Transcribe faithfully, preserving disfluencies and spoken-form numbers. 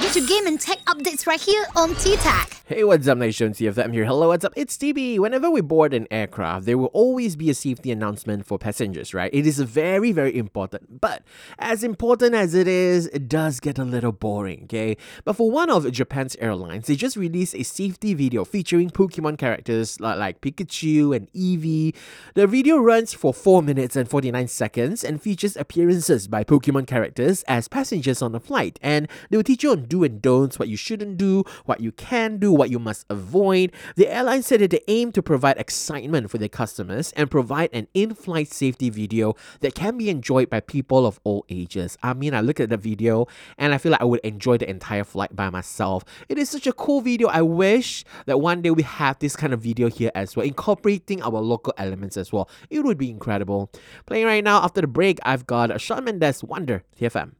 to game and tech updates right here on T-Tech. Hey, what's up, Nation? T F M here. Hello, what's up? It's T B. Whenever we board an aircraft, there will always be a safety announcement for passengers, right? It is very, very important. But as important as it is, it does get a little boring, okay? But for one of Japan's airlines, they just released a safety video featuring Pokemon characters like, like Pikachu and Eevee. The video runs for four minutes and forty-nine seconds and features appearances by Pokemon characters as passengers on the flight. And they will teach you on do and don'ts, what you shouldn't do, what you can do, what you must avoid. The airline said that they aim to provide excitement for their customers and provide an in-flight safety video that can be enjoyed by people of all ages. I mean, I look at the video and I feel like I would enjoy the entire flight by myself. It is such a cool video. I wish that one day we have this kind of video here as well, incorporating our local elements as well. It would be incredible. Playing right now after the break, I've got Shawn Mendes, Wonder, T F M.